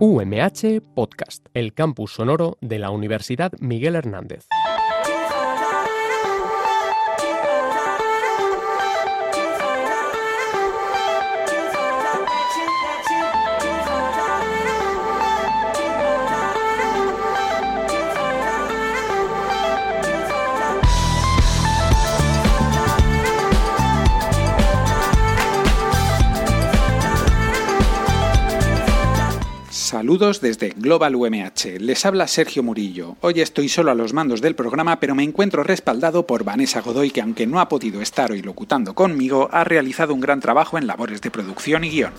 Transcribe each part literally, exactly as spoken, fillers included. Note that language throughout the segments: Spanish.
U M H Podcast, el campus sonoro de la Universidad Miguel Hernández. Saludos desde Global U M H, les habla Sergio Murillo. Hoy estoy solo a los mandos del programa, pero me encuentro respaldado por Vanessa Godoy, que aunque no ha podido estar hoy locutando conmigo, ha realizado un gran trabajo en labores de producción y guión.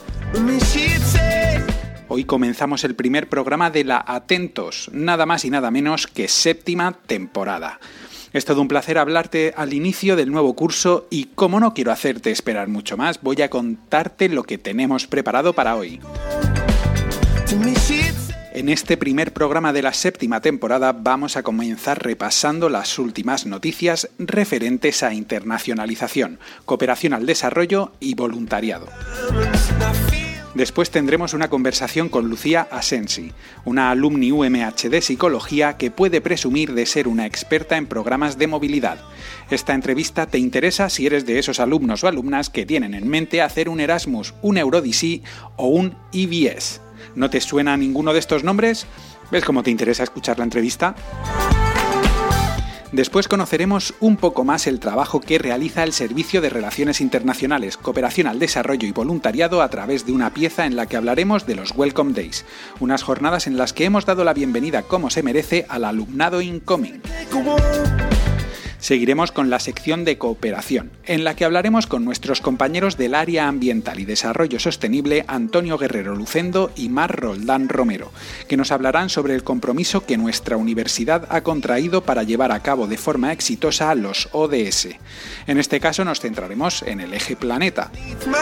Hoy comenzamos el primer programa de la Atentos, nada más y nada menos que séptima temporada. Es todo un placer hablarte al inicio del nuevo curso y como no quiero hacerte esperar mucho más, voy a contarte lo que tenemos preparado para hoy. En este primer programa de la séptima temporada vamos a comenzar repasando las últimas noticias referentes a internacionalización, cooperación al desarrollo y voluntariado. Después tendremos una conversación con Lucía Asensi, una alumni U M H de Psicología que puede presumir de ser una experta en programas de movilidad. Esta entrevista te interesa si eres de esos alumnos o alumnas que tienen en mente hacer un Erasmus, un Eurodisí o un E V S. ¿No te suena ninguno de estos nombres? ¿Ves cómo te interesa escuchar la entrevista? Después conoceremos un poco más el trabajo que realiza el Servicio de Relaciones Internacionales, Cooperación al Desarrollo y Voluntariado a través de una pieza en la que hablaremos de los Welcome Days, unas jornadas en las que hemos dado la bienvenida como se merece al alumnado incoming. Seguiremos con la sección de cooperación, en la que hablaremos con nuestros compañeros del área ambiental y desarrollo sostenible Antonio Guerrero Lucendo y Mar Roldán Romero, que nos hablarán sobre el compromiso que nuestra universidad ha contraído para llevar a cabo de forma exitosa los O D S. En este caso nos centraremos en el eje planeta.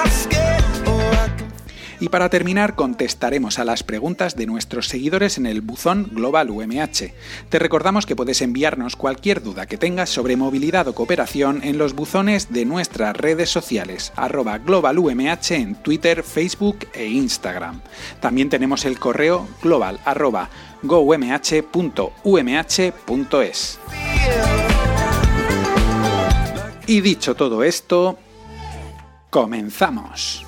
Y para terminar, contestaremos a las preguntas de nuestros seguidores en el buzón Global U M H. Te recordamos que puedes enviarnos cualquier duda que tengas sobre movilidad o cooperación en los buzones de nuestras redes sociales, arroba Global U M H en Twitter, Facebook e Instagram. También tenemos el correo global arroba goumh punto umh punto es. Y dicho todo esto, comenzamos.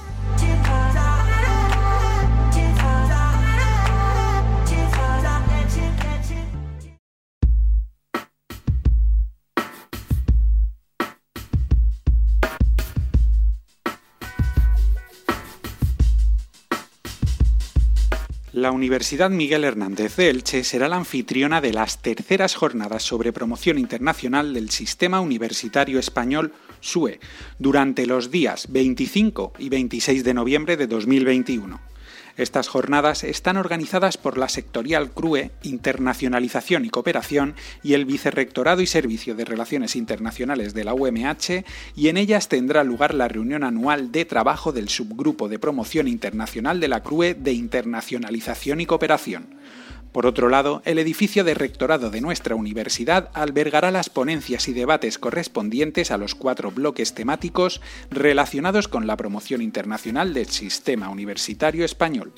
La Universidad Miguel Hernández de Elche será la anfitriona de las terceras jornadas sobre promoción internacional del Sistema Universitario Español S U E durante los días veinticinco y veintiséis de noviembre de dos mil veintiuno. Estas jornadas están organizadas por la sectorial C R U E, Internacionalización y Cooperación, y el Vicerrectorado y Servicio de Relaciones Internacionales de la U M H, y en ellas tendrá lugar la reunión anual de trabajo del subgrupo de promoción internacional de la C R U E de Internacionalización y Cooperación. Por otro lado, el edificio de rectorado de nuestra universidad albergará las ponencias y debates correspondientes a los cuatro bloques temáticos relacionados con la promoción internacional del sistema universitario español.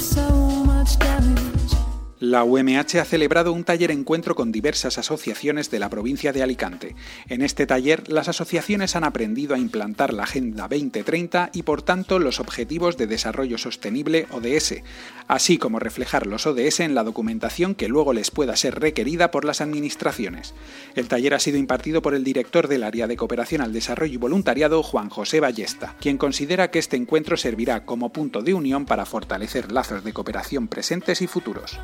La U M H ha celebrado un taller encuentro con diversas asociaciones de la provincia de Alicante. En este taller, las asociaciones han aprendido a implantar la Agenda veinte treinta y, por tanto, los Objetivos de Desarrollo Sostenible O D S, así como reflejar los O D S en la documentación que luego les pueda ser requerida por las administraciones. El taller ha sido impartido por el director del Área de Cooperación al Desarrollo y Voluntariado, Juan José Ballesta, quien considera que este encuentro servirá como punto de unión para fortalecer lazos de cooperación presentes y futuros.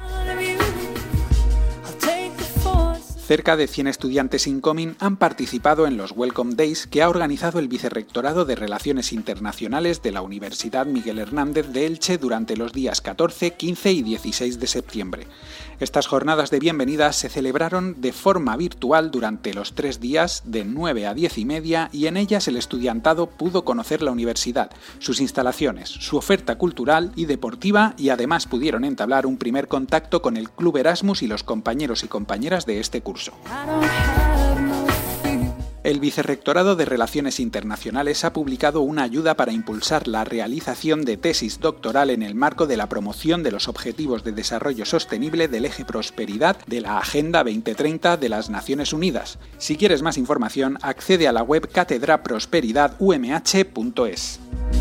Cerca de cien estudiantes incoming han participado en los Welcome Days que ha organizado el Vicerrectorado de Relaciones Internacionales de la Universidad Miguel Hernández de Elche durante los días catorce, quince y dieciséis de septiembre. Estas jornadas de bienvenida se celebraron de forma virtual durante los tres días de nueve a diez y media y en ellas el estudiantado pudo conocer la universidad, sus instalaciones, su oferta cultural y deportiva y además pudieron entablar un primer contacto con el Club Erasmus y los compañeros y compañeras de este curso. El Vicerrectorado de Relaciones Internacionales ha publicado una ayuda para impulsar la realización de tesis doctoral en el marco de la promoción de los Objetivos de Desarrollo Sostenible del Eje Prosperidad de la Agenda veinte treinta de las Naciones Unidas. Si quieres más información, accede a la web cátedra prosperidad u m h punto es.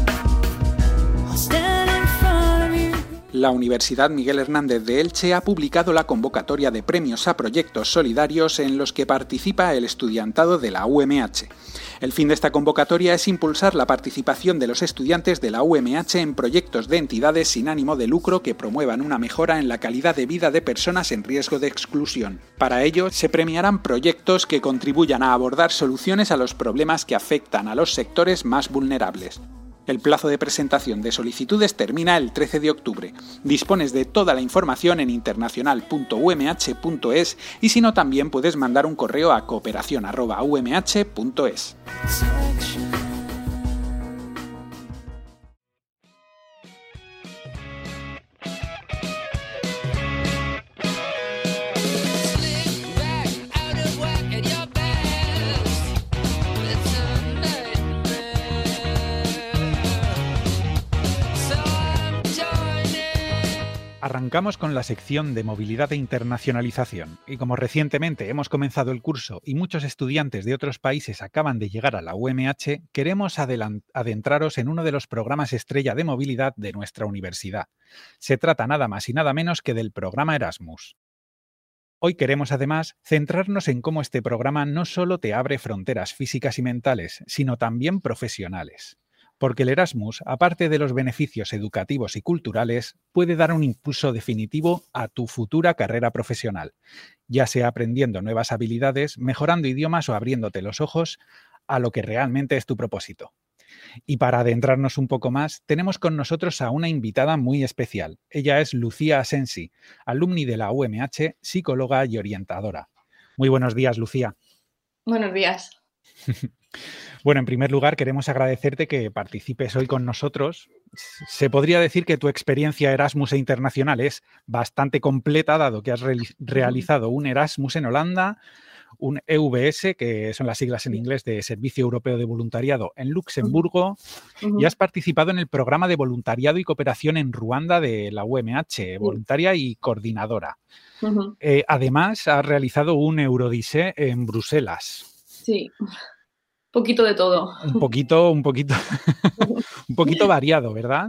La Universidad Miguel Hernández de Elche ha publicado la convocatoria de premios a proyectos solidarios en los que participa el estudiantado de la U M H. El fin de esta convocatoria es impulsar la participación de los estudiantes de la U M H en proyectos de entidades sin ánimo de lucro que promuevan una mejora en la calidad de vida de personas en riesgo de exclusión. Para ello, se premiarán proyectos que contribuyan a abordar soluciones a los problemas que afectan a los sectores más vulnerables. El plazo de presentación de solicitudes termina el trece de octubre. Dispones de toda la información en internacional punto u m h punto es y si no también puedes mandar un correo a cooperación arroba u m h punto es. Arrancamos con la sección de movilidad e internacionalización y como recientemente hemos comenzado el curso y muchos estudiantes de otros países acaban de llegar a la U M H, queremos adentraros en uno de los programas estrella de movilidad de nuestra universidad. Se trata nada más y nada menos que del programa Erasmus. Hoy queremos además centrarnos en cómo este programa no solo te abre fronteras físicas y mentales, sino también profesionales. Porque el Erasmus, aparte de los beneficios educativos y culturales, puede dar un impulso definitivo a tu futura carrera profesional, ya sea aprendiendo nuevas habilidades, mejorando idiomas o abriéndote los ojos a lo que realmente es tu propósito. Y para adentrarnos un poco más, tenemos con nosotros a una invitada muy especial. Ella es Lucía Asensi, alumni de la U M H, psicóloga y orientadora. Muy buenos días, Lucía. Buenos días. Bueno, en primer lugar, queremos agradecerte que participes hoy con nosotros. Se podría decir que tu experiencia Erasmus e internacional es bastante completa, dado que has re- realizado un Erasmus en Holanda, un E V S, que son las siglas en inglés de Servicio Europeo de Voluntariado, en Luxemburgo, uh-huh. y has participado en el programa de voluntariado y cooperación en Ruanda de la U M H, voluntaria y coordinadora. Uh-huh. Eh, además, has realizado un Eurodisee en Bruselas. Sí. Un poquito de todo. Un poquito, un poquito, un poquito variado, ¿verdad?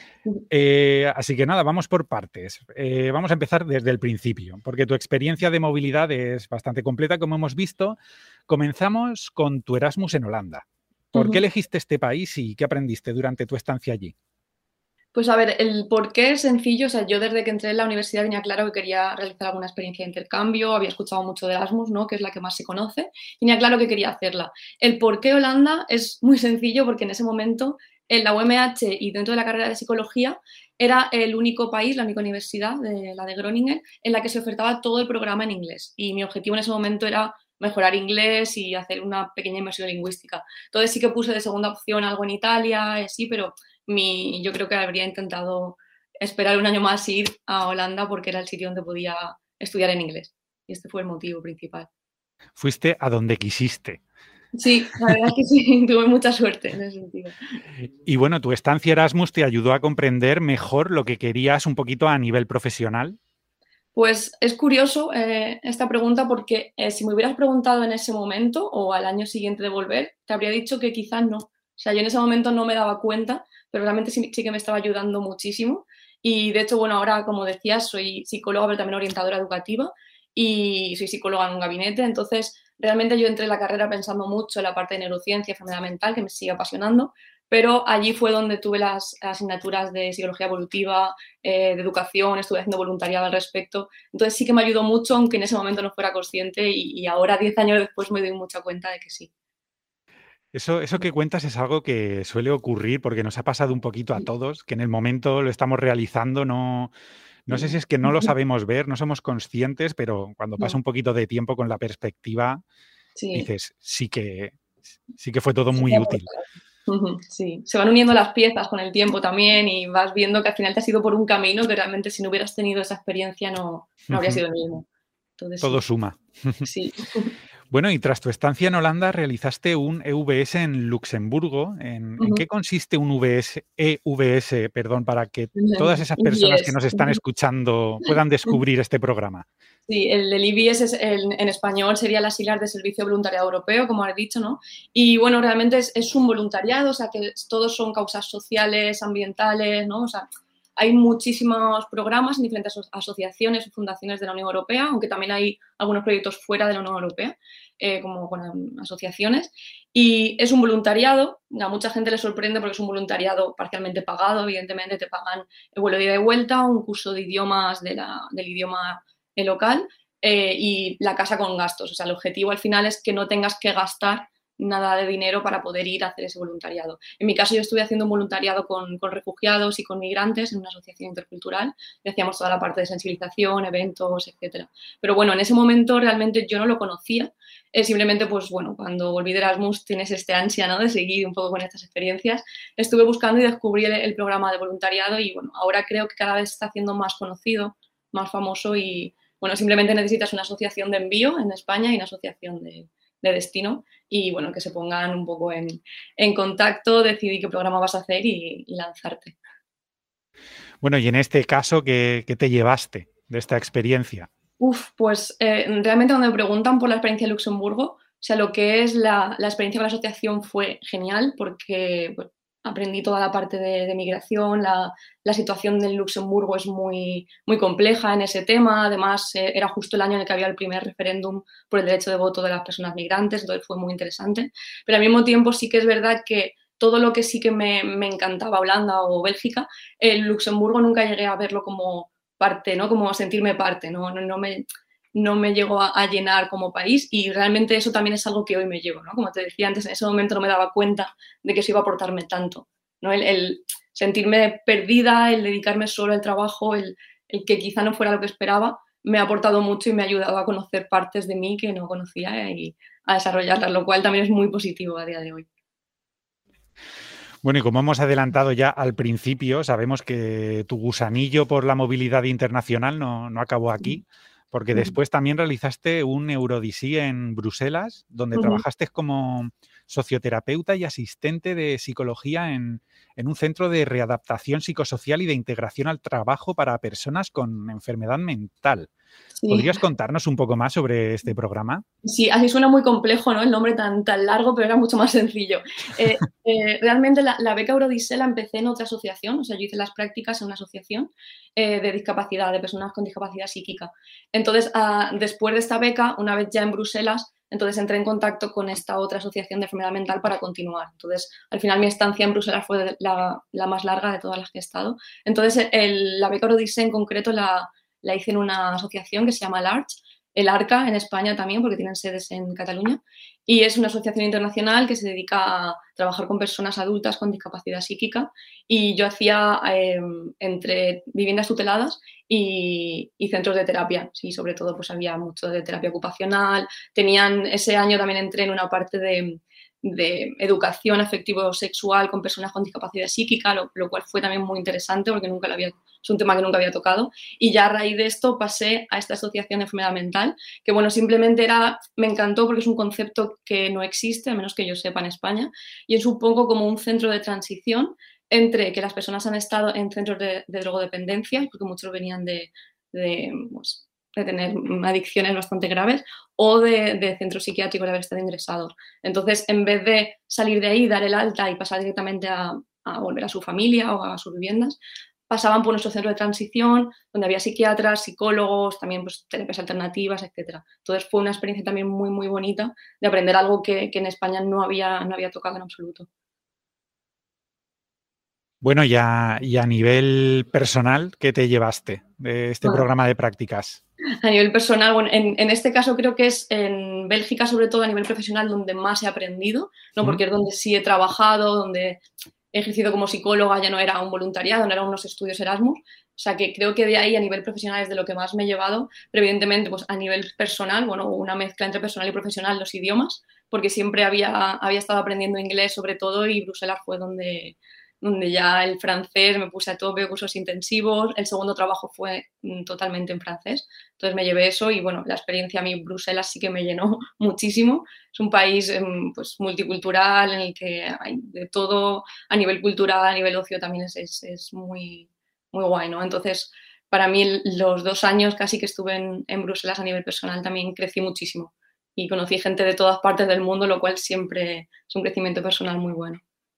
Eh, así que nada, vamos por partes. Eh, vamos a empezar desde el principio, porque tu experiencia de movilidad es bastante completa, como hemos visto. Comenzamos con tu Erasmus en Holanda. ¿Por uh-huh. qué elegiste este país y qué aprendiste durante tu estancia allí? Pues a ver, el por qué es sencillo. O sea, yo desde que entré en la universidad tenía claro que quería realizar alguna experiencia de intercambio, había escuchado mucho de Erasmus, ¿no?, que es la que más se conoce, tenía claro que quería hacerla. El por qué Holanda es muy sencillo porque en ese momento en la U M H y dentro de la carrera de psicología era el único país, la única universidad, de, la de Groningen, en la que se ofertaba todo el programa en inglés. Y mi objetivo en ese momento era mejorar inglés y hacer una pequeña inmersión lingüística. Entonces sí que puse de segunda opción algo en Italia, sí, pero mi, yo creo que habría intentado esperar un año más y ir a Holanda porque era el sitio donde podía estudiar en inglés. Y este fue el motivo principal. Fuiste a donde quisiste. Sí, la verdad es que sí, tuve mucha suerte en ese sentido. Y bueno, tu estancia Erasmus te ayudó a comprender mejor lo que querías un poquito a nivel profesional. Pues es curioso eh, esta pregunta porque eh, si me hubieras preguntado en ese momento o al año siguiente de volver, te habría dicho que quizás no. O sea, yo en ese momento no me daba cuenta, pero realmente sí, sí que me estaba ayudando muchísimo. Y de hecho, bueno, ahora, como decías, soy psicóloga, pero también orientadora educativa y soy psicóloga en un gabinete. Entonces, realmente yo entré en la carrera pensando mucho en la parte de neurociencia, enfermedad mental, que me sigue apasionando. Pero allí fue donde tuve las asignaturas de psicología evolutiva, eh, de educación, estuve haciendo voluntariado al respecto. Entonces sí que me ayudó mucho, aunque en ese momento no fuera consciente y, y ahora, diez años después, me doy mucha cuenta de que sí. Eso, eso que cuentas es algo que suele ocurrir porque nos ha pasado un poquito a todos, que en el momento lo estamos realizando, no, no sé si es que no lo sabemos ver, no somos conscientes, pero cuando pasa un poquito de tiempo con la perspectiva, sí. dices, sí que, sí que fue todo muy sí, útil. Sí, se van uniendo las piezas con el tiempo también y vas viendo que al final te has ido por un camino que realmente si no hubieras tenido esa experiencia no, no habría sido el mismo. Entonces, todo sí. suma. Sí. Bueno, y tras tu estancia en Holanda realizaste un E V S en Luxemburgo. ¿En, Uh ¿en -huh. qué consiste un V S, E V S, perdón, para que todas esas Un personas que yes. nos están escuchando puedan descubrir este programa? Sí, el, el I B S es el, en español sería las siglas de Servicio Voluntariado Europeo, como has dicho, ¿no? Y bueno, realmente es, es un voluntariado, o sea, que todos son causas sociales, ambientales, ¿no? O sea, hay muchísimos programas en diferentes asociaciones y fundaciones de la Unión Europea, aunque también hay algunos proyectos fuera de la Unión Europea, eh, como con asociaciones. Y es un voluntariado, a mucha gente le sorprende porque es un voluntariado parcialmente pagado, evidentemente te pagan el vuelo de ida y vuelta, un curso de idiomas de la, del idioma local eh, y la casa con gastos. O sea, el objetivo al final es que no tengas que gastar nada de dinero para poder ir a hacer ese voluntariado. En mi caso yo estuve haciendo un voluntariado con, con refugiados y con migrantes en una asociación intercultural y hacíamos toda la parte de sensibilización, eventos, etcétera. Pero bueno, en ese momento realmente yo no lo conocía. Eh, simplemente, pues bueno, cuando volví de Erasmus tienes este ansia, ¿no?, de seguir un poco con estas experiencias. Estuve buscando y descubrí el, el programa de voluntariado y bueno, ahora creo que cada vez está siendo más conocido, más famoso y bueno, simplemente necesitas una asociación de envío en España y una asociación de, de destino y bueno, que se pongan un poco en, en contacto, decidir qué programa vas a hacer y, y lanzarte. Bueno, y en este caso, ¿qué, qué te llevaste de esta experiencia? Uf, pues eh, realmente cuando me preguntan por la experiencia de Luxemburgo, o sea, lo que es la, la experiencia con la asociación fue genial porque pues, aprendí toda la parte de, de migración, la, la situación del Luxemburgo es muy, muy compleja en ese tema, además eh, era justo el año en el que había el primer referéndum por el derecho de voto de las personas migrantes, entonces fue muy interesante, pero al mismo tiempo sí que es verdad que todo lo que sí que me, me encantaba, Holanda o Bélgica, el Luxemburgo nunca llegué a verlo como parte, ¿no? Como sentirme parte, ¿no? No, no me... no me llegó a, a llenar como país y realmente eso también es algo que hoy me llevo, ¿no? Como te decía antes, en ese momento no me daba cuenta de que eso iba a aportarme tanto, ¿no? El, el sentirme perdida, el dedicarme solo al trabajo, el, el que quizá no fuera lo que esperaba, me ha aportado mucho y me ha ayudado a conocer partes de mí que no conocía y a desarrollarlas, lo cual también es muy positivo a día de hoy. Bueno, y como hemos adelantado ya al principio, sabemos que tu gusanillo por la movilidad internacional no, no acabó aquí, porque después también realizaste un Eurodisí en Bruselas, donde uh-huh. trabajaste como socioterapeuta y asistente de psicología en, en un centro de readaptación psicosocial y de integración al trabajo para personas con enfermedad mental. Sí. ¿Podrías contarnos un poco más sobre este programa? Sí, así suena muy complejo, ¿no? El nombre tan, tan largo, pero era mucho más sencillo. Eh, eh, realmente la, la beca Eurodisé la empecé en otra asociación, o sea, yo hice las prácticas en una asociación eh, de discapacidad, de personas con discapacidad psíquica. Entonces, uh, después de esta beca, una vez ya en Bruselas, entonces entré en contacto con esta otra asociación de enfermedad mental para continuar. Entonces, al final mi estancia en Bruselas fue la, la más larga de todas las que he estado. Entonces, el, la beca Eurodisé en concreto la, la hice en una asociación que se llama l'Arch, el ARCA en España también, porque tienen sedes en Cataluña, y es una asociación internacional que se dedica a trabajar con personas adultas con discapacidad psíquica, y yo hacía eh, entre viviendas tuteladas y, y centros de terapia, sí, sobre todo pues había mucho de terapia ocupacional, tenían, ese año también entré en una parte de, de educación afectivo-sexual con personas con discapacidad psíquica, lo, lo cual fue también muy interesante porque nunca lo había, es un tema que nunca había tocado, y ya a raíz de esto pasé a esta asociación de enfermedad mental, que bueno, simplemente era, me encantó porque es un concepto que no existe, a menos que yo sepa en España, y es un poco como un centro de transición entre que las personas han estado en centros de, de drogodependencia, porque muchos venían de, de, pues, de tener adicciones bastante graves, o de, de centros psiquiátricos de haber estado ingresados. Entonces, en vez de salir de ahí, dar el alta y pasar directamente a, a volver a su familia o a sus viviendas, pasaban por nuestro centro de transición, donde había psiquiatras, psicólogos, también pues, terapias alternativas, etcétera. Entonces fue una experiencia también muy, muy bonita de aprender algo que, que en España no había, no había tocado en absoluto. Bueno, y a, y a nivel personal, ¿qué te llevaste de este bueno, programa de prácticas? A nivel personal, bueno, en, en este caso creo que es en Bélgica, sobre todo a nivel profesional, donde más he aprendido, ¿no? Porque ¿Mm? es donde sí he trabajado, donde he ejercido como psicóloga, ya no era un voluntariado, no eran unos estudios Erasmus, o sea que creo que de ahí a nivel profesional es de lo que más me he llevado, pero evidentemente pues a nivel personal, bueno, una mezcla entre personal y profesional, los idiomas, porque siempre había, había estado aprendiendo inglés sobre todo y Bruselas fue donde, donde ya el francés me puse a tope, cursos intensivos. El segundo trabajo fue mm, totalmente en francés. Entonces me llevé eso y, bueno, la experiencia a mí, Bruselas, sí que me llenó muchísimo. Es un país eh, pues, multicultural en el que hay de todo a nivel cultural, a nivel ocio también es, es, es muy, muy guay, ¿no? Entonces, para mí los dos años casi que estuve en, en Bruselas a nivel personal también crecí muchísimo y conocí gente de todas partes del mundo, lo cual siempre es un crecimiento personal muy bueno.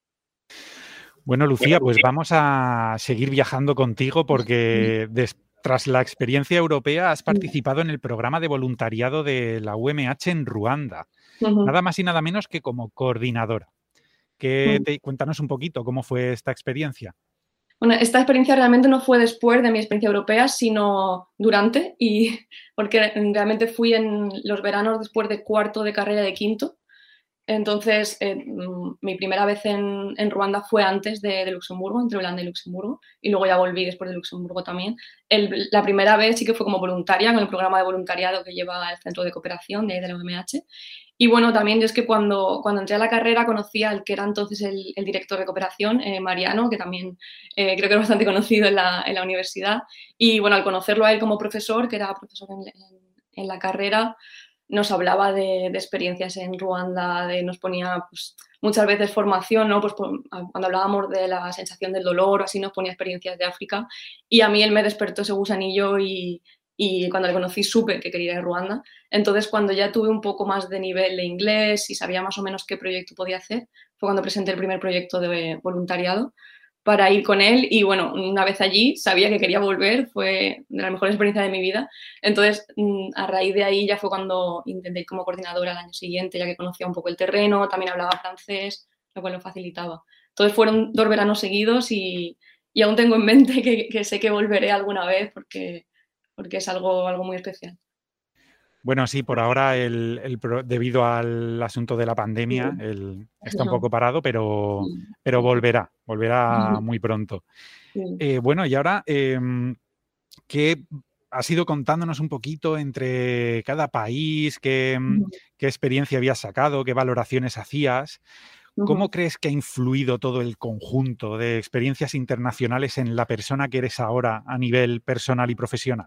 Bueno, Lucía, pues vamos a seguir viajando contigo porque des- tras la experiencia europea has participado en el programa de voluntariado de la U M H en Ruanda, Uh-huh. nada más y nada menos que como coordinadora. ¿Qué te, cuéntanos un poquito cómo fue esta experiencia? Bueno, esta experiencia realmente no fue después de mi experiencia europea, sino durante, y porque realmente fui en los veranos después de cuarto de carrera de quinto. Entonces, eh, mi primera vez en, en Ruanda fue antes de, de Luxemburgo, entre Holanda y Luxemburgo, y luego ya volví después de Luxemburgo también. El, la primera vez sí que fue como voluntaria, con el programa de voluntariado que lleva el Centro de Cooperación de, de la U M H. Y bueno, también yo es que cuando, cuando entré a la carrera conocí al que era entonces el, el director de cooperación, eh, Mariano, que también eh, creo que es bastante conocido en la, en la universidad. Y bueno, al conocerlo a él como profesor, que era profesor en, en, en la carrera, nos hablaba de, de experiencias en Ruanda, de, nos ponía pues, muchas veces formación, ¿no? Pues por, cuando hablábamos de la sensación del dolor, así nos ponía experiencias de África. Y a mí él me despertó ese gusanillo y, y cuando le conocí supe que quería ir a Ruanda. Entonces, cuando ya tuve un poco más de nivel de inglés y sabía más o menos qué proyecto podía hacer, fue cuando presenté el primer proyecto de voluntariado para ir con él y bueno, una vez allí sabía que quería volver, fue de las mejores experiencias de mi vida. Entonces, a raíz de ahí ya fue cuando intenté ir como coordinadora el año siguiente, ya que conocía un poco el terreno, también hablaba francés, lo cual lo facilitaba. Entonces fueron dos veranos seguidos y, y aún tengo en mente que, que sé que volveré alguna vez porque, porque es algo, algo muy especial. Bueno, sí, por ahora, el, el, debido al asunto de la pandemia, el, está un poco parado, pero, pero volverá, volverá muy pronto. Eh, bueno, y ahora, eh, ¿qué has ido contándonos un poquito entre cada país? ¿Qué, qué experiencia habías sacado? ¿Qué valoraciones hacías? ¿Cómo crees que ha influido todo el conjunto de experiencias internacionales en la persona que eres ahora a nivel personal y profesional?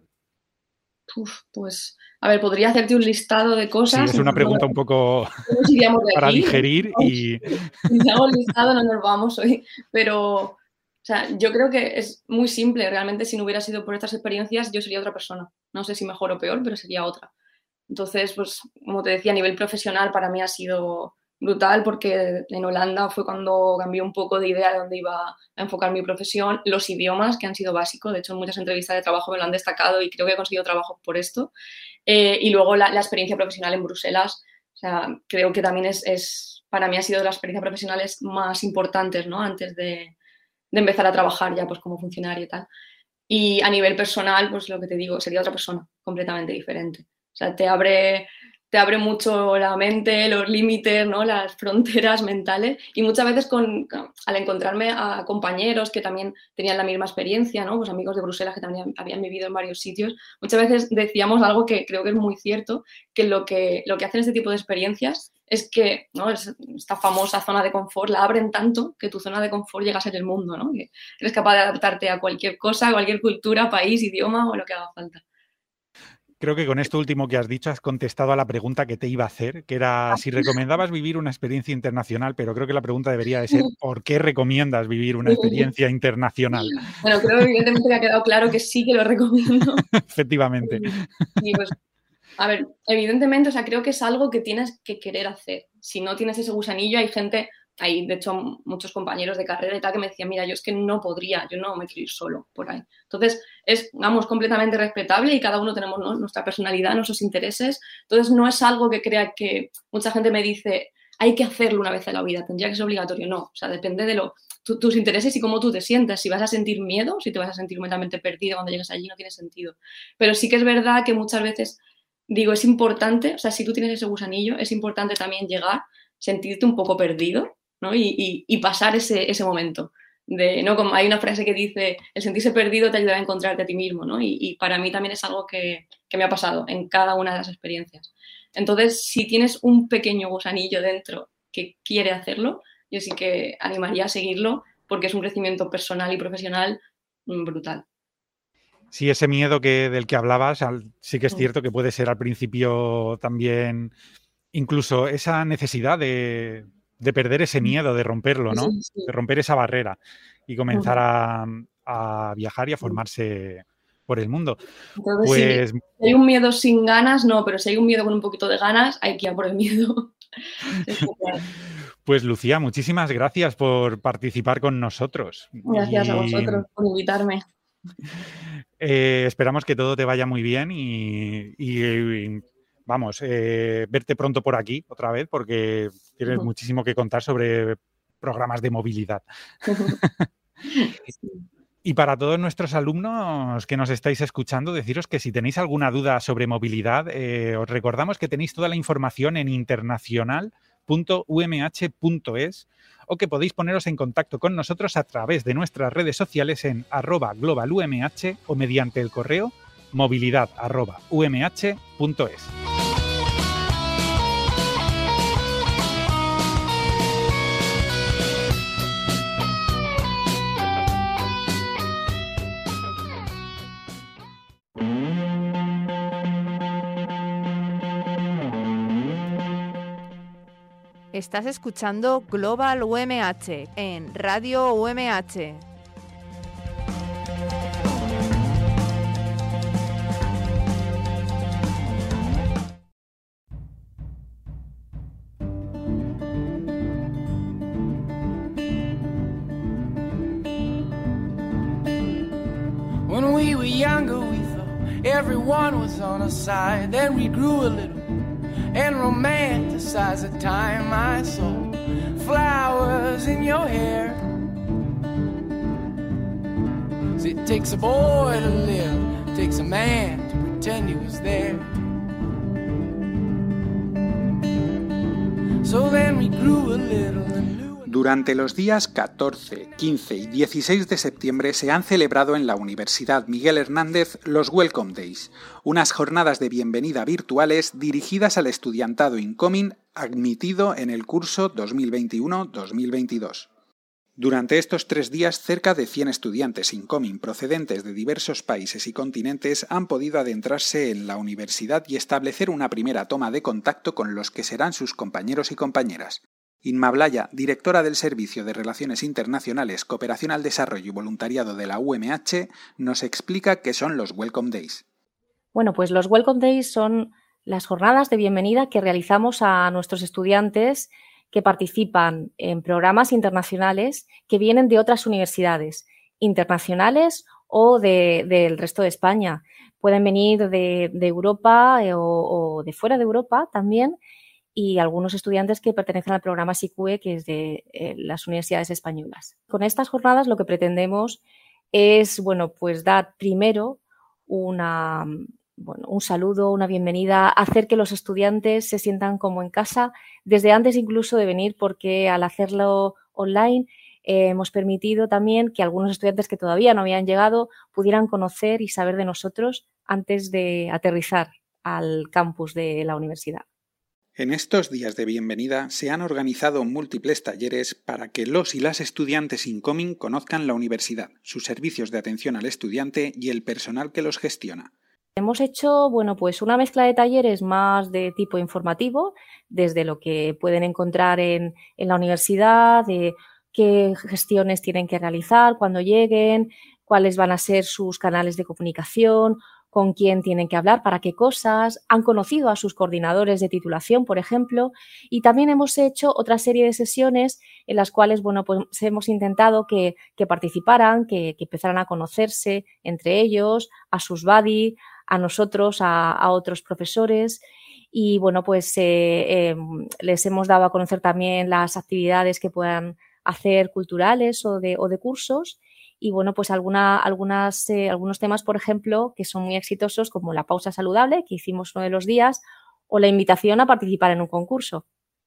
Uf, pues, a ver, podría hacerte un listado de cosas. Sí, es una pregunta un poco para aquí, digerir ¿no? y... Si hago el listado no nos vamos hoy, pero, o sea, yo creo que es muy simple. Realmente, si no hubiera sido por estas experiencias, yo sería otra persona. No sé si mejor o peor, pero sería otra. Entonces, pues, como te decía, a nivel profesional para mí ha sido brutal porque en Holanda fue cuando cambié un poco de idea de dónde iba a enfocar mi profesión. Los idiomas, que han sido básicos, de hecho en muchas entrevistas de trabajo me lo han destacado y creo que he conseguido trabajo por esto. Eh, y luego la, la experiencia profesional en Bruselas, o sea, creo que también es, es, para mí ha sido de las experiencias profesionales más importantes, ¿no? Antes de, de empezar a trabajar ya pues como funcionaria y tal. Y a nivel personal, pues lo que te digo, sería otra persona completamente diferente. O sea, te abre, te abre mucho la mente, los límites, ¿no? Las fronteras mentales. Y muchas veces con, al encontrarme a compañeros que también tenían la misma experiencia, ¿no? Pues amigos de Bruselas que también habían vivido en varios sitios, muchas veces decíamos algo que creo que es muy cierto, que lo que, lo que hacen este tipo de experiencias es que, ¿no? Esta famosa zona de confort la abren tanto que tu zona de confort llega a ser el mundo, ¿no? Que eres capaz de adaptarte a cualquier cosa, a cualquier cultura, país, idioma o lo que haga falta. Creo que con esto último que has dicho has contestado a la pregunta que te iba a hacer, que era si recomendabas vivir una experiencia internacional, pero creo que la pregunta debería de ser ¿por qué recomiendas vivir una experiencia internacional? Bueno, creo que evidentemente me ha quedado claro que sí que lo recomiendo. Efectivamente. Y, y pues, a ver, evidentemente, o sea, creo que es algo que tienes que querer hacer. Si no tienes ese gusanillo, hay gente, hay de hecho muchos compañeros de carrera y tal que me decían, mira, yo es que no podría, yo no me quiero ir solo por ahí. Entonces, es, vamos, completamente respetable y cada uno tenemos, ¿no? Nuestra personalidad, nuestros intereses. Entonces, no es algo que crea que mucha gente me dice, hay que hacerlo una vez en la vida, tendría que ser obligatorio. No, o sea, depende de lo, tu, tus intereses y cómo tú te sientas. Si vas a sentir miedo, si te vas a sentir mentalmente perdido cuando llegues allí, no tiene sentido. Pero sí que es verdad que muchas veces, digo, es importante, o sea, si tú tienes ese gusanillo, es importante también llegar, sentirte un poco perdido, ¿no? Y, y, y pasar ese, ese momento. De, ¿no? Como hay una frase que dice, el sentirse perdido te ayudará a encontrarte a ti mismo, ¿no? Y, y para mí también es algo que, que me ha pasado en cada una de las experiencias. Entonces, si tienes un pequeño gusanillo dentro que quiere hacerlo, yo sí que animaría a seguirlo, porque es un crecimiento personal y profesional brutal. Sí, ese miedo que, del que hablabas, sí que es cierto que puede ser al principio también incluso esa necesidad de, de perder ese miedo, de romperlo, ¿no? Sí, sí. De romper esa barrera y comenzar a, a viajar y a formarse por el mundo. Entonces, pues, si hay un miedo sin ganas, no, pero si hay un miedo con un poquito de ganas, hay que ir a por el miedo. Pues Lucía, muchísimas gracias por participar con nosotros. Gracias y, a vosotros por invitarme. Eh, esperamos que todo te vaya muy bien y, y, y vamos, eh, verte pronto por aquí otra vez porque tienes uh-huh. muchísimo que contar sobre programas de movilidad. Uh-huh. Sí. Y para todos nuestros alumnos que nos estáis escuchando, deciros que si tenéis alguna duda sobre movilidad, eh, os recordamos que tenéis toda la información en internacional punto u eme hache punto es o que podéis poneros en contacto con nosotros a través de nuestras redes sociales en arroba globalumh o mediante el correo movilidad arroba umh punto es. Estás escuchando Global U M H en Radio U M H. When we were younger, we thought everyone was on our side. Then we grew a little and romanticize the time I saw flowers in your hair. See, it takes a boy to live, it takes a man to pretend he was there. So then we grew a little and knew. Durante los días catorce, quince y dieciséis de septiembre se han celebrado en la Universidad Miguel Hernández los Welcome Days, unas jornadas de bienvenida virtuales dirigidas al estudiantado incoming admitido en el curso dos mil veintiuno dos mil veintidós. Durante estos tres días, cerca de cien estudiantes incoming procedentes de diversos países y continentes han podido adentrarse en la universidad y establecer una primera toma de contacto con los que serán sus compañeros y compañeras. Inma Blaya, directora del Servicio de Relaciones Internacionales, Cooperación al Desarrollo y Voluntariado de la U M H, nos explica qué son los Welcome Days. Bueno, pues los Welcome Days son las jornadas de bienvenida que realizamos a nuestros estudiantes que participan en programas internacionales que vienen de otras universidades internacionales o de, del resto de España. Pueden venir de, de Europa eh, o, o de fuera de Europa también, y algunos estudiantes que pertenecen al programa SICUE, que es de eh, las universidades españolas. Con estas jornadas lo que pretendemos es, bueno, pues dar primero una, bueno, un saludo, una bienvenida, hacer que los estudiantes se sientan como en casa desde antes incluso de venir, porque al hacerlo online eh, hemos permitido también que algunos estudiantes que todavía no habían llegado pudieran conocer y saber de nosotros antes de aterrizar al campus de la universidad. En estos días de bienvenida se han organizado múltiples talleres para que los y las estudiantes incoming conozcan la universidad, sus servicios de atención al estudiante y el personal que los gestiona. Hemos hecho, bueno, pues una mezcla de talleres más de tipo informativo, desde lo que pueden encontrar en, en la universidad, de qué gestiones tienen que realizar cuando lleguen, cuáles van a ser sus canales de comunicación, con quién tienen que hablar, para qué cosas, han conocido a sus coordinadores de titulación, por ejemplo, y también hemos hecho otra serie de sesiones en las cuales, bueno, pues hemos intentado que, que participaran, que, que empezaran a conocerse entre ellos, a sus buddy, a nosotros, a, a otros profesores, y bueno, pues eh, eh, les hemos dado a conocer también las actividades que puedan hacer culturales o de, o de cursos. Y bueno, pues alguna, algunas, eh, algunos temas, por ejemplo, que son muy exitosos, como la pausa saludable, que hicimos uno de los días, o la invitación a participar en un concurso.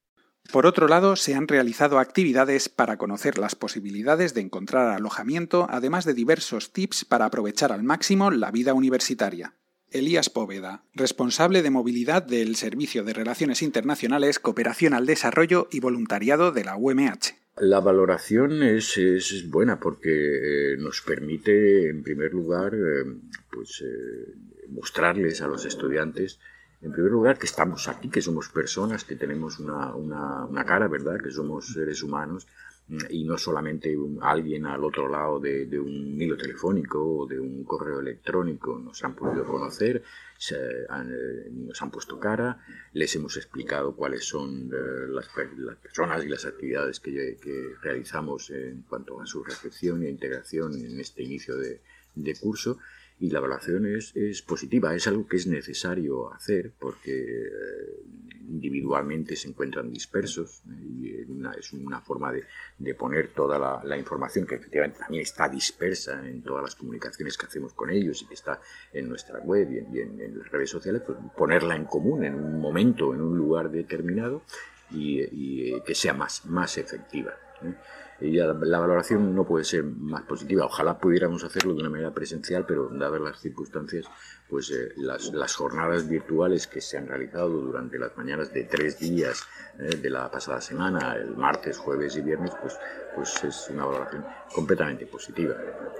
Por otro lado, se han realizado actividades para conocer las posibilidades de encontrar alojamiento, además de diversos tips para aprovechar al máximo la vida universitaria. Elías Póveda, responsable de movilidad del Servicio de Relaciones Internacionales, Cooperación al Desarrollo y Voluntariado de la U M H. La valoración es, es buena porque eh, nos permite, en primer lugar, eh, pues eh, mostrarles a los estudiantes, en primer lugar, que estamos aquí, que somos personas, que tenemos una, una, una cara, ¿verdad?, que somos seres humanos, y no solamente un, alguien al otro lado de, de un hilo telefónico o de un correo electrónico. Nos han podido conocer, se han, nos han puesto cara, les hemos explicado cuáles son eh, las, las personas y las actividades que, que realizamos en cuanto a su recepción e integración en este inicio de, de curso. Y la evaluación es, es positiva, es algo que es necesario hacer porque eh, individualmente se encuentran dispersos, eh, y una, es una forma de, de poner toda la, la información que efectivamente también está dispersa en todas las comunicaciones que hacemos con ellos y que está en nuestra web y en, y en, en las redes sociales, pues ponerla en común en un momento, en un lugar determinado y, y eh, que sea más, más efectiva, ¿eh? Y la, la valoración no puede ser más positiva. Ojalá pudiéramos hacerlo de una manera presencial, pero dadas las circunstancias, pues eh, las, las jornadas virtuales que se han realizado durante las mañanas de tres días eh, de la pasada semana, el martes, jueves y viernes, pues, pues es una valoración completamente positiva.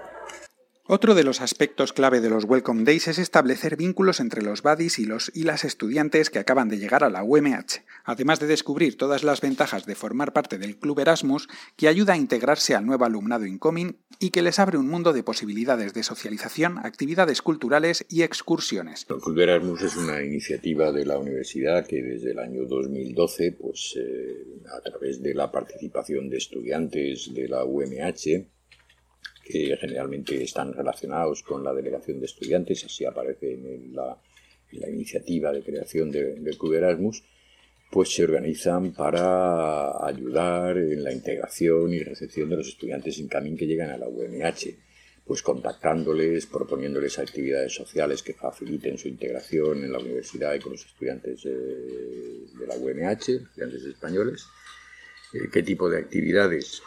Otro de los aspectos clave de los Welcome Days es establecer vínculos entre los buddies y, los, y las estudiantes que acaban de llegar a la U M H, además de descubrir todas las ventajas de formar parte del Club Erasmus, que ayuda a integrarse al nuevo alumnado incoming y que les abre un mundo de posibilidades de socialización, actividades culturales y excursiones. El Club Erasmus es una iniciativa de la universidad que desde el año dos mil doce, pues, eh, a través de la participación de estudiantes de la U M H, que generalmente están relacionados con la delegación de estudiantes, así aparece en la, en la iniciativa de creación de, del Club Erasmus, pues se organizan para ayudar en la integración y recepción de los estudiantes incoming que llegan a la U M H, pues contactándoles, proponiéndoles actividades sociales que faciliten su integración en la universidad y con los estudiantes de, de la U M H, estudiantes españoles. Eh, ¿Qué tipo de actividades?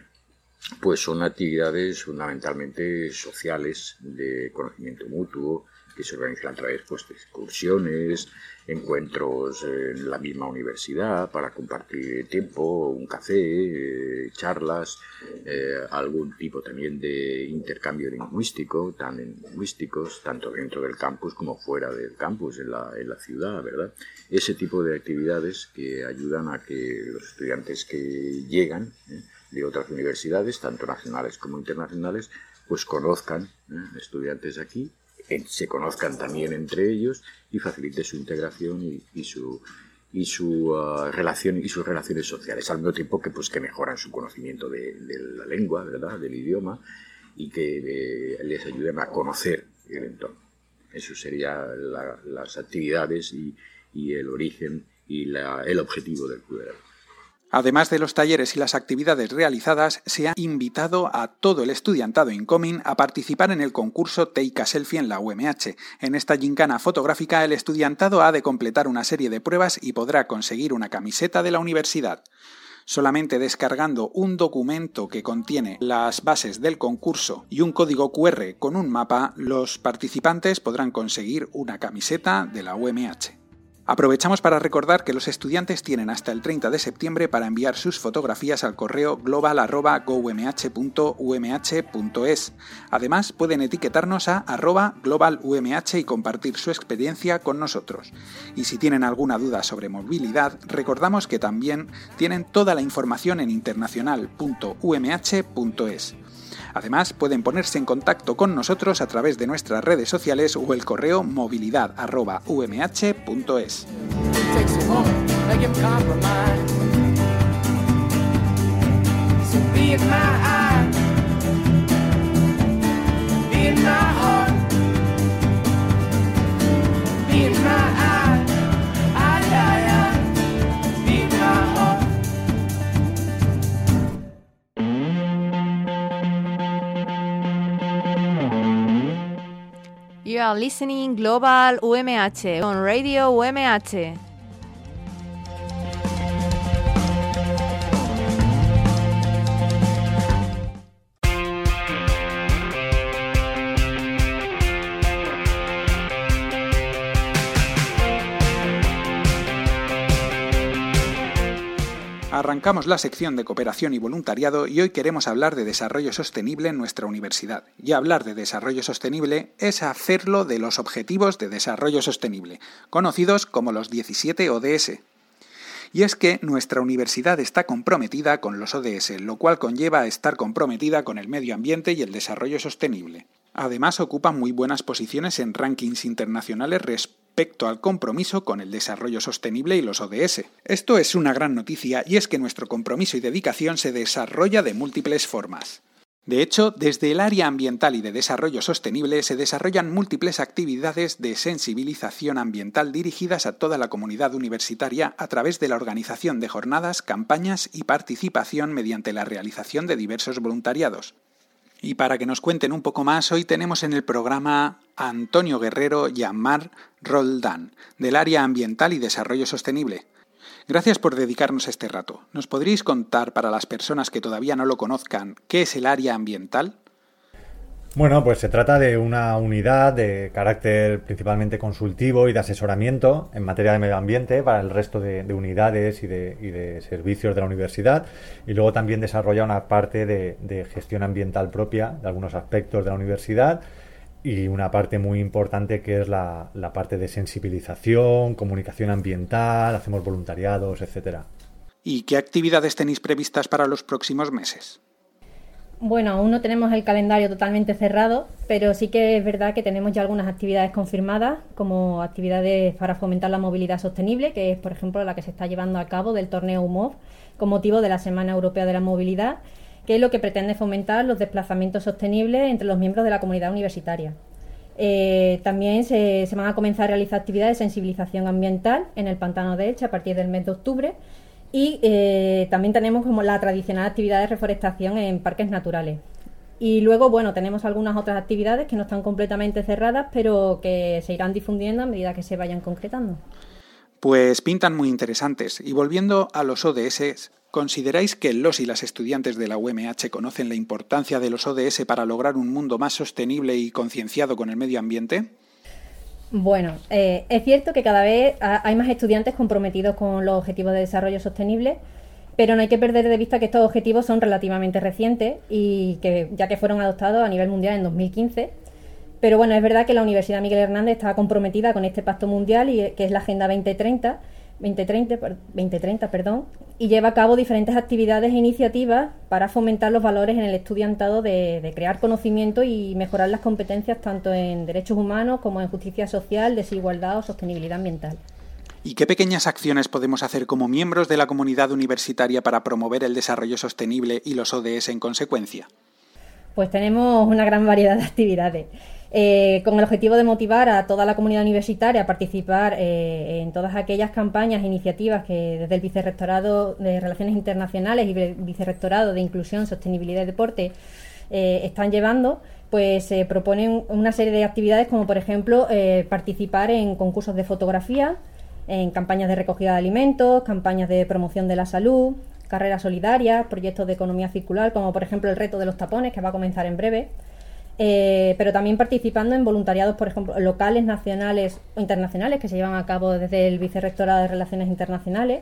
Pues son actividades fundamentalmente sociales de conocimiento mutuo que se organizan a través, pues, de excursiones, encuentros en la misma universidad para compartir tiempo, un café, eh, charlas, eh, algún tipo también de intercambio lingüístico, también lingüísticos, tanto dentro del campus como fuera del campus, en la, en la ciudad, ¿verdad? Ese tipo de actividades que ayudan a que los estudiantes que llegan, ¿eh?, de otras universidades, tanto nacionales como internacionales, pues conozcan, ¿eh?, estudiantes aquí, eh, se conozcan también entre ellos y facilite su integración y, y su y su uh, relación y sus relaciones sociales, al mismo tiempo que pues que mejoran su conocimiento de, de la lengua, ¿verdad?, del idioma, y que eh, les ayuden a conocer el entorno. Eso serían la, las actividades y, y el origen y la, el objetivo del Club Erasmus. Además de los talleres y las actividades realizadas, se ha invitado a todo el estudiantado incoming a participar en el concurso Take a Selfie en la U M H. En esta gincana fotográfica, el estudiantado ha de completar una serie de pruebas y podrá conseguir una camiseta de la universidad. Solamente descargando un documento que contiene las bases del concurso y un código cu erre con un mapa, los participantes podrán conseguir una camiseta de la U M H. Aprovechamos para recordar que los estudiantes tienen hasta el treinta de septiembre para enviar sus fotografías al correo global arroba goumh punto umh punto es. Además, pueden etiquetarnos a arroba globalumh y compartir su experiencia con nosotros. Y si tienen alguna duda sobre movilidad, recordamos que también tienen toda la información en internacional punto umh punto es. Además, pueden ponerse en contacto con nosotros a través de nuestras redes sociales o el correo movilidad arroba umh punto es. You are listening Global U M H on Radio U M H. Arrancamos la sección de cooperación y voluntariado y hoy queremos hablar de desarrollo sostenible en nuestra universidad. Y hablar de desarrollo sostenible es hacerlo de los Objetivos de Desarrollo Sostenible, conocidos como los diecisiete O D S. Y es que nuestra universidad está comprometida con los O D S, lo cual conlleva a estar comprometida con el medio ambiente y el desarrollo sostenible. Además, ocupa muy buenas posiciones en rankings internacionales respecto al compromiso con el desarrollo sostenible y los O D S. Esto es una gran noticia y es que nuestro compromiso y dedicación se desarrolla de múltiples formas. De hecho, desde el área ambiental y de desarrollo sostenible se desarrollan múltiples actividades de sensibilización ambiental dirigidas a toda la comunidad universitaria a través de la organización de jornadas, campañas y participación mediante la realización de diversos voluntariados. Y para que nos cuenten un poco más, hoy tenemos en el programa a Antonio Guerrero y a Mar Roldán, del área ambiental y desarrollo sostenible. Gracias por dedicarnos este rato. ¿Nos podríais contar, para las personas que todavía no lo conozcan, qué es el área ambiental? Bueno, pues se trata de una unidad de carácter principalmente consultivo y de asesoramiento en materia de medio ambiente para el resto de, de unidades y de, y de servicios de la universidad, y luego también desarrolla una parte de, de gestión ambiental propia de algunos aspectos de la universidad y una parte muy importante que es la, la parte de sensibilización, comunicación ambiental, hacemos voluntariados, etcétera. ¿Y qué actividades tenéis previstas para los próximos meses? Bueno, aún no tenemos el calendario totalmente cerrado, pero sí que es verdad que tenemos ya algunas actividades confirmadas, como actividades para fomentar la movilidad sostenible, que es, por ejemplo, la que se está llevando a cabo del torneo U M O V con motivo de la Semana Europea de la Movilidad, que es lo que pretende fomentar los desplazamientos sostenibles entre los miembros de la comunidad universitaria. Eh, también se, se van a comenzar a realizar actividades de sensibilización ambiental en el Pantano de Elche a partir del mes de octubre. Y eh, también tenemos como la tradicional actividad de reforestación en parques naturales. Y luego, bueno, tenemos algunas otras actividades que no están completamente cerradas, pero que se irán difundiendo a medida que se vayan concretando. Pues pintan muy interesantes. Y volviendo a los O D S, ¿consideráis que los y las estudiantes de la U M H conocen la importancia de los O D S para lograr un mundo más sostenible y concienciado con el medio ambiente? Bueno, eh, es cierto que cada vez hay más estudiantes comprometidos con los objetivos de desarrollo sostenible, pero no hay que perder de vista que estos objetivos son relativamente recientes y que ya que fueron adoptados a nivel mundial en dos mil quince. Pero bueno, es verdad que la Universidad Miguel Hernández está comprometida con este pacto mundial, y que es la Agenda veinte treinta, veinte treinta, perdón, y lleva a cabo diferentes actividades e iniciativas para fomentar los valores en el estudiantado de, de crear conocimiento y mejorar las competencias tanto en derechos humanos como en justicia social, desigualdad o sostenibilidad ambiental. ¿Y qué pequeñas acciones podemos hacer como miembros de la comunidad universitaria para promover el desarrollo sostenible y los O D S en consecuencia? Pues tenemos una gran variedad de actividades. Eh, con el objetivo de motivar a toda la comunidad universitaria a participar eh, en todas aquellas campañas e iniciativas que desde el Vicerrectorado de Relaciones Internacionales y el Vicerrectorado de Inclusión, Sostenibilidad y Deporte eh, están llevando, pues se eh, proponen una serie de actividades como, por ejemplo, eh, participar en concursos de fotografía, en campañas de recogida de alimentos, campañas de promoción de la salud, carreras solidarias, proyectos de economía circular, como por ejemplo el reto de los tapones, que va a comenzar en breve. Eh, pero también participando en voluntariados, por ejemplo, locales, nacionales o internacionales que se llevan a cabo desde el Vicerrectorado de Relaciones Internacionales.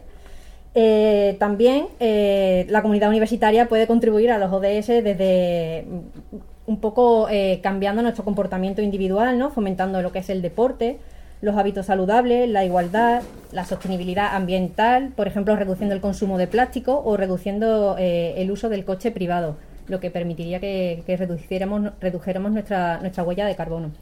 Eh, también eh, la comunidad universitaria puede contribuir a los O D S desde un poco eh, cambiando nuestro comportamiento individual, ¿no? Fomentando lo que es el deporte, los hábitos saludables, la igualdad, la sostenibilidad ambiental, por ejemplo, reduciendo el consumo de plástico o reduciendo eh, el uso del coche privado, lo que permitiría que, que reduciéramos, redujéramos nuestra, nuestra huella de carbono.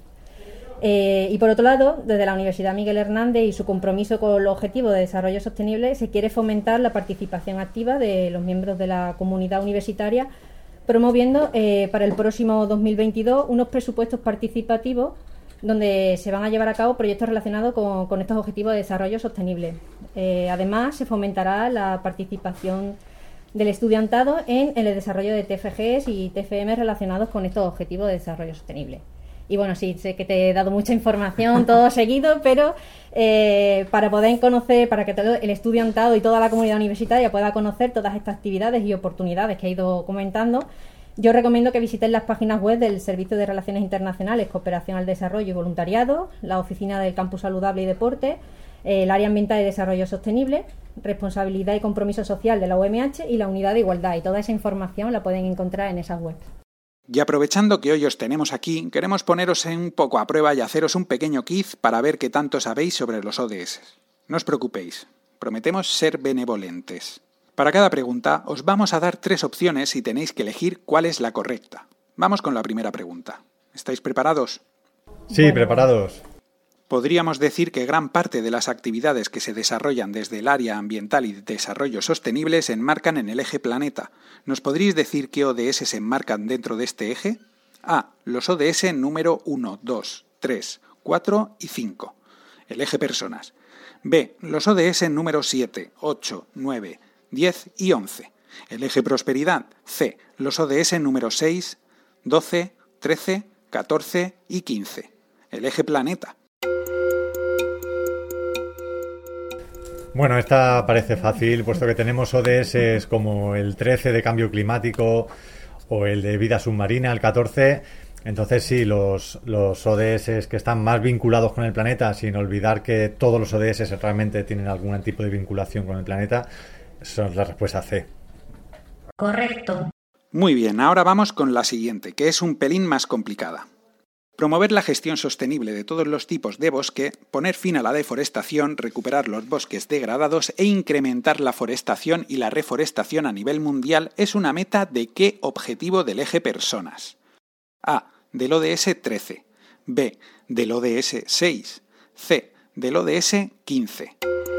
Eh, y por otro lado, desde la Universidad Miguel Hernández y su compromiso con los objetivos de desarrollo sostenible, se quiere fomentar la participación activa de los miembros de la comunidad universitaria, promoviendo eh, para el próximo dos mil veintidós unos presupuestos participativos donde se van a llevar a cabo proyectos relacionados con, con estos objetivos de desarrollo sostenible. Eh, además, se fomentará la participación del estudiantado en, en el desarrollo de T F Gs y T F M relacionados con estos objetivos de desarrollo sostenible. Y bueno, sí, sé que te he dado mucha información, todo seguido, pero eh, para poder conocer, para que todo el estudiantado y toda la comunidad universitaria pueda conocer todas estas actividades y oportunidades que he ido comentando, yo recomiendo que visiten las páginas web del Servicio de Relaciones Internacionales, Cooperación al Desarrollo y Voluntariado, la Oficina del Campus Saludable y Deporte, eh, el Área Ambiental y Desarrollo Sostenible, Responsabilidad y Compromiso Social de la U M H y la Unidad de Igualdad. Y toda esa información la pueden encontrar en esas webs. Y aprovechando que hoy os tenemos aquí, queremos poneros un poco a prueba y haceros un pequeño quiz para ver qué tanto sabéis sobre los O D S. No os preocupéis, prometemos ser benevolentes. Para cada pregunta os vamos a dar tres opciones y tenéis que elegir cuál es la correcta. Vamos con la primera pregunta. ¿Estáis preparados? Sí, bueno, preparados. Podríamos decir que gran parte de las actividades que se desarrollan desde el área ambiental y desarrollo sostenible se enmarcan en el eje planeta. ¿Nos podríais decir qué O D S se enmarcan dentro de este eje? A. Los O D S número uno, dos, tres, cuatro y cinco. El eje personas. B. Los O D S número siete, ocho, nueve, diez y once. El eje prosperidad. C. Los O D S número seis, doce, trece, catorce y quince. El eje planeta. Bueno, esta parece fácil, puesto que tenemos O D S como el trece de cambio climático o el de vida submarina, el catorce. Entonces sí, los, los O D S que están más vinculados con el planeta, sin olvidar que todos los O D S realmente tienen algún tipo de vinculación con el planeta, son la respuesta C. Correcto. Muy bien, ahora vamos con la siguiente, que es un pelín más complicada. Promover la gestión sostenible de todos los tipos de bosque, poner fin a la deforestación, recuperar los bosques degradados e incrementar la forestación y la reforestación a nivel mundial es una meta de qué objetivo del eje personas. A. Del O D S trece. B. Del O D S seis. C. Del O D S quince.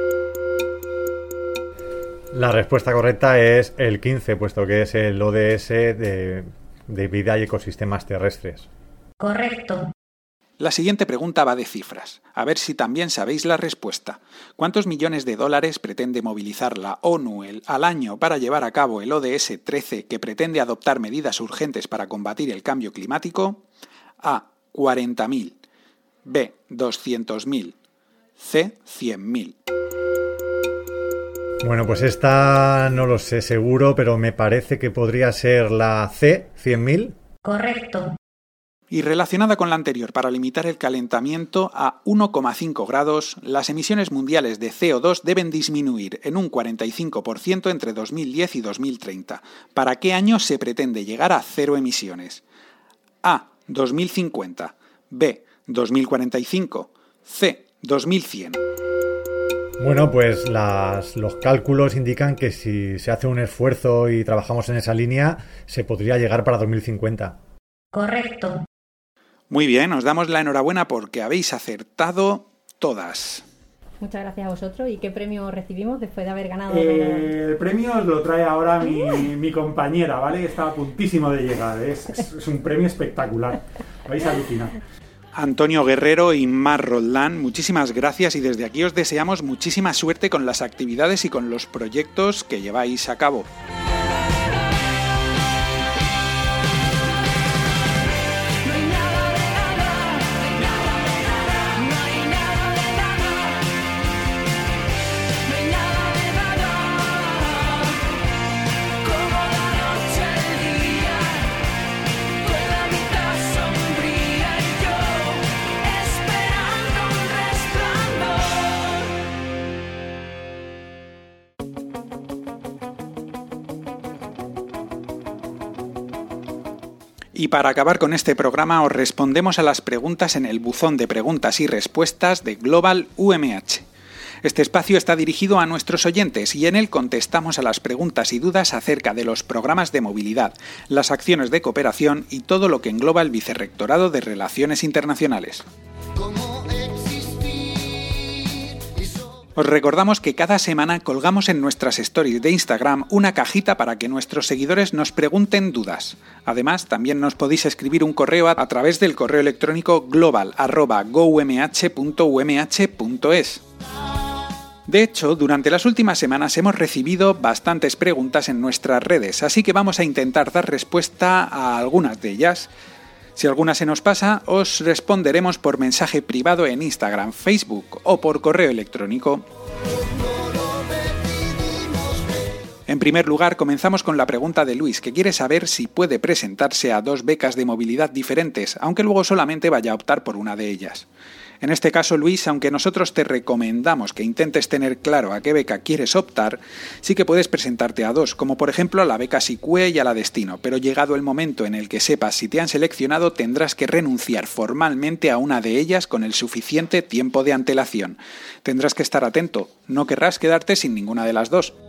La respuesta correcta es el quince, puesto que es el O D S de, de vida y ecosistemas terrestres. Correcto. La siguiente pregunta va de cifras. A ver si también sabéis la respuesta. ¿Cuántos millones de dólares pretende movilizar la ONU al año para llevar a cabo el O D S trece que pretende adoptar medidas urgentes para combatir el cambio climático? A. cuarenta mil. B. doscientos mil. C. cien mil. Bueno, pues esta no lo sé seguro, pero me parece que podría ser la C, cien mil. Correcto. Y relacionada con la anterior, para limitar el calentamiento a uno coma cinco grados, las emisiones mundiales de C O dos deben disminuir en un cuarenta y cinco por ciento entre dos mil diez y dos mil treinta. ¿Para qué año se pretende llegar a cero emisiones? A. dos mil cincuenta. B. dos mil cuarenta y cinco. C. dos mil cien. Bueno, pues las, los cálculos indican que si se hace un esfuerzo y trabajamos en esa línea, se podría llegar para dos mil cincuenta. Correcto. Muy bien, os damos la enhorabuena porque habéis acertado todas. Muchas gracias a vosotros. ¿Y qué premio recibimos después de haber ganado? Eh, el premio os lo trae ahora mi, mi compañera, ¿vale? Está a puntísimo de llegar. Es, es, es un premio espectacular. Vais a alucinar. Antonio Guerrero y Mar Roldán, muchísimas gracias y desde aquí os deseamos muchísima suerte con las actividades y con los proyectos que lleváis a cabo. Y para acabar con este programa os respondemos a las preguntas en el buzón de preguntas y respuestas de Global U M H. Este espacio está dirigido a nuestros oyentes y en él contestamos a las preguntas y dudas acerca de los programas de movilidad, las acciones de cooperación y todo lo que engloba el Vicerrectorado de Relaciones Internacionales. Os recordamos que cada semana colgamos en nuestras stories de Instagram una cajita para que nuestros seguidores nos pregunten dudas. Además, también nos podéis escribir un correo a través del correo electrónico global arroba goumh punto umh punto es. De hecho, durante las últimas semanas hemos recibido bastantes preguntas en nuestras redes, así que vamos a intentar dar respuesta a algunas de ellas. Si alguna se nos pasa, os responderemos por mensaje privado en Instagram, Facebook o por correo electrónico. En primer lugar, comenzamos con la pregunta de Luis, que quiere saber si puede presentarse a dos becas de movilidad diferentes, aunque luego solamente vaya a optar por una de ellas. En este caso, Luis, aunque nosotros te recomendamos que intentes tener claro a qué beca quieres optar, sí que puedes presentarte a dos, como por ejemplo a la beca SICUE y a la Destino, pero llegado el momento en el que sepas si te han seleccionado, tendrás que renunciar formalmente a una de ellas con el suficiente tiempo de antelación. Tendrás que estar atento, no querrás quedarte sin ninguna de las dos.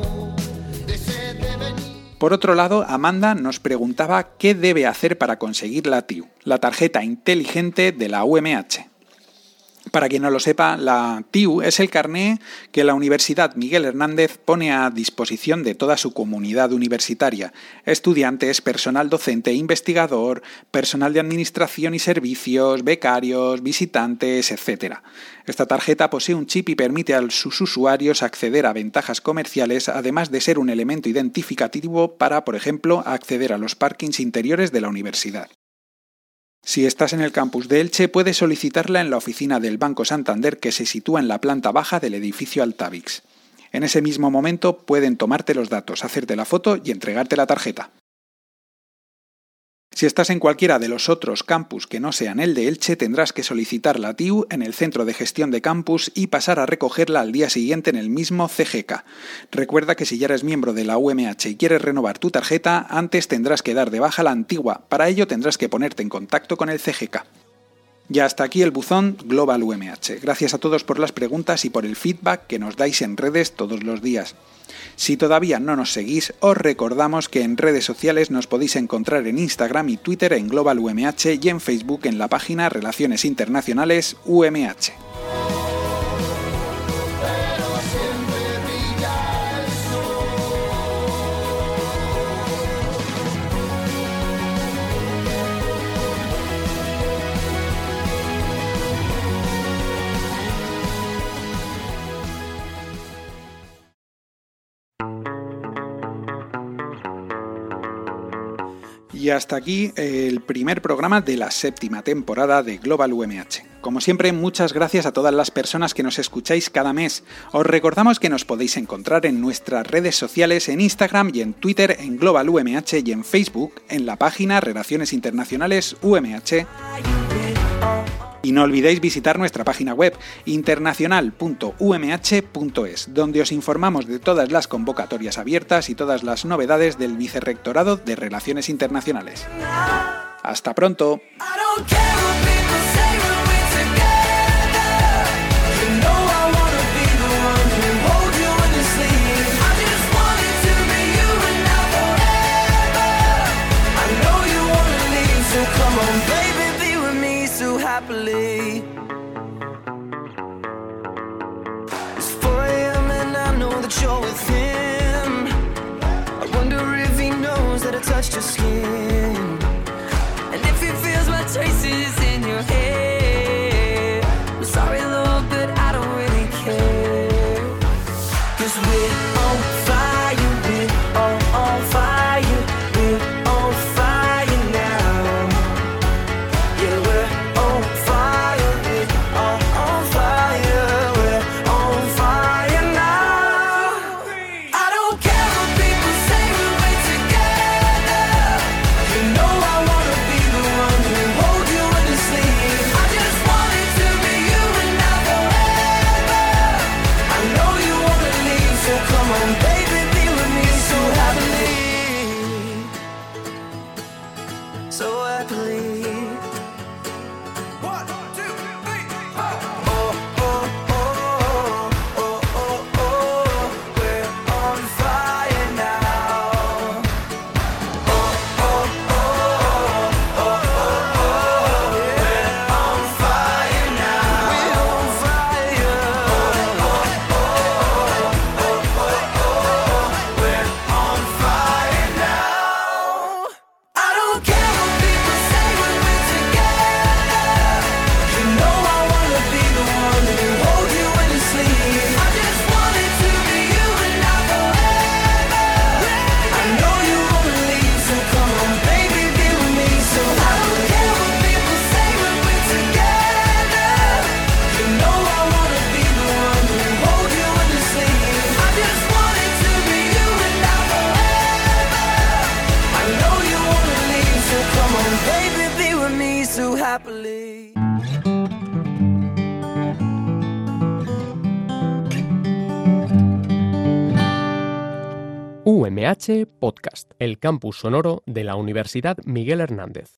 Por otro lado, Amanda nos preguntaba qué debe hacer para conseguir la T I U, la tarjeta inteligente de la U M H. Para quien no lo sepa, la T I U es el carné que la Universidad Miguel Hernández pone a disposición de toda su comunidad universitaria, estudiantes, personal docente e investigador, personal de administración y servicios, becarios, visitantes, etcétera. Esta tarjeta posee un chip y permite a sus usuarios acceder a ventajas comerciales, además de ser un elemento identificativo para, por ejemplo, acceder a los parkings interiores de la universidad. Si estás en el campus de Elche, puedes solicitarla en la oficina del Banco Santander, que se sitúa en la planta baja del edificio Altavix. En ese mismo momento pueden tomarte los datos, hacerte la foto y entregarte la tarjeta. Si estás en cualquiera de los otros campus que no sean el de Elche, tendrás que solicitar la T I U en el Centro de Gestión de Campus y pasar a recogerla al día siguiente en el mismo C G K. Recuerda que si ya eres miembro de la U M H y quieres renovar tu tarjeta, antes tendrás que dar de baja la antigua. Para ello tendrás que ponerte en contacto con el C G K. Ya hasta aquí el buzón Global U M H. Gracias a todos por las preguntas y por el feedback que nos dais en redes todos los días. Si todavía no nos seguís, os recordamos que en redes sociales nos podéis encontrar en Instagram y Twitter en Global U M H y en Facebook en la página Relaciones Internacionales U M H. Y hasta aquí el primer programa de la séptima temporada de Global U M H. Como siempre, muchas gracias a todas las personas que nos escucháis cada mes. Os recordamos que nos podéis encontrar en nuestras redes sociales, en Instagram y en Twitter en Global U M H y en Facebook en la página Relaciones Internacionales U M H. Y no olvidéis visitar nuestra página web internacional punto u m h punto es, donde os informamos de todas las convocatorias abiertas y todas las novedades del Vicerrectorado de Relaciones Internacionales. ¡Hasta pronto! Happily. It's four a.m. and I know that you're with him. I wonder if he knows that I touched your skin, and if he feels my traces in your hair. I'm sorry, Lord, but I don't really care. 'Cause we're on fire, we're all on fire, we're on fire now. Yeah, we're on fire, we're all on fire, we're on fire now. I don't care what people say when we're together. You know I wanna be the one who hold you in his U M H Podcast, el campus sonoro de la Universidad Miguel Hernández.